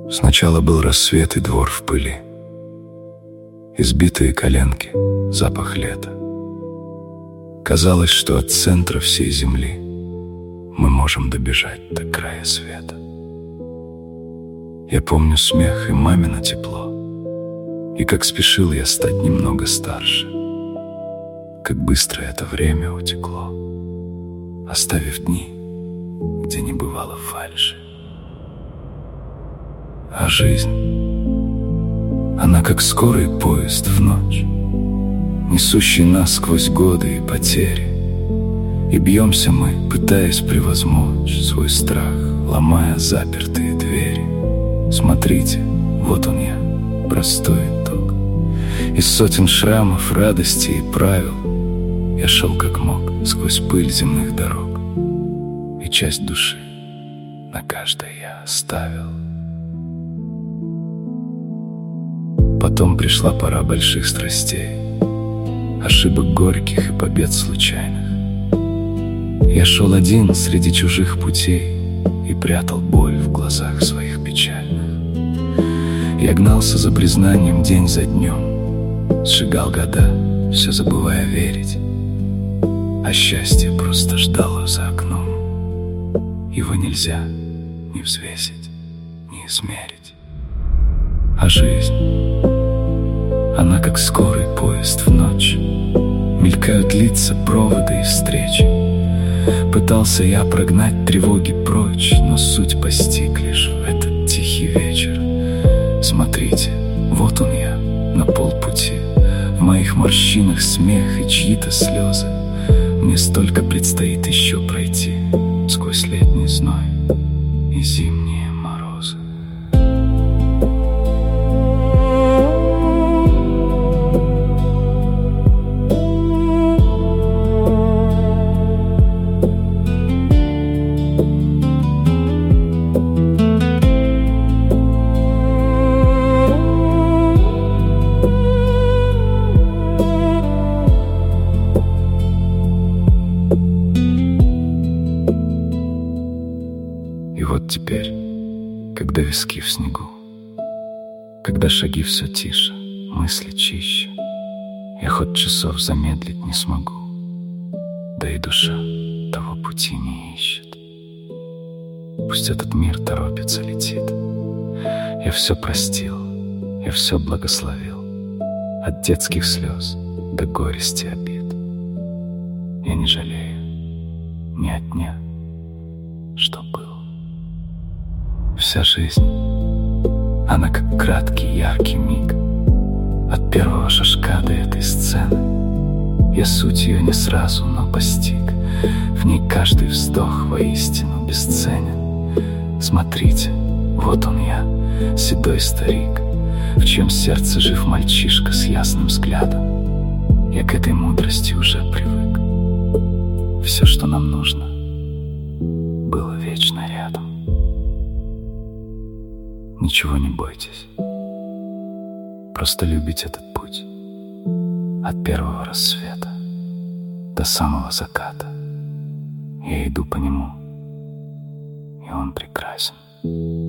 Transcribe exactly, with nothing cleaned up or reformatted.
Сначала был рассвет и двор в пыли, избитые коленки, запах лета. Казалось, что от центра всей земли мы можем добежать до края света. Я помню смех и мамино тепло, и как спешил я стать немного старше. Как быстро это время утекло, оставив дни, где не бывало фальши. А жизнь, она как скорый поезд в ночь, несущий нас сквозь годы и потери. И бьемся мы, пытаясь превозмочь свой страх, ломая запертые двери. Смотрите, вот он я, простой итог. Из сотен шрамов, радости и правил я шел как мог сквозь пыль земных дорог, и часть души на каждой я оставил. Потом пришла пора больших страстей, ошибок горьких и побед случайных. Я шел один среди чужих путей и прятал боль в глазах своих печальных. Я гнался за признанием день за днем, сжигал года, все забывая верить. А счастье просто ждало за окном. Его нельзя ни взвесить, ни измерить. А жизнь, она как скорый поезд в ночь, мелькают лица, проводы и встречи. Пытался я прогнать тревоги прочь, но суть постиг лишь в этот тихий вечер. Смотрите, вот он я, на полпути, в моих морщинах смех и чьи-то слезы. Мне столько предстоит еще пройти сквозь летний зной и зимние морозы. И вот теперь, когда виски в снегу, когда шаги все тише, мысли чище, я ход часов замедлить не смогу, да и душа того пути не ищет. Пусть этот мир торопится, летит. Я все простил, я все благословил, от детских слез до горести обид. Я не жалею ни от дня, что был. Вся жизнь, она как краткий яркий миг, от первого шажка до этой сцены. Я суть ее не сразу, но постиг. В ней каждый вздох воистину бесценен. Смотрите, вот он я, седой старик, в чьем сердце жив мальчишка с ясным взглядом. Я к этой мудрости уже привык. Все, что нам нужно, было вечно рядом. Ничего не бойтесь, просто любите этот путь от первого рассвета до самого заката. Я иду по нему, и он прекрасен.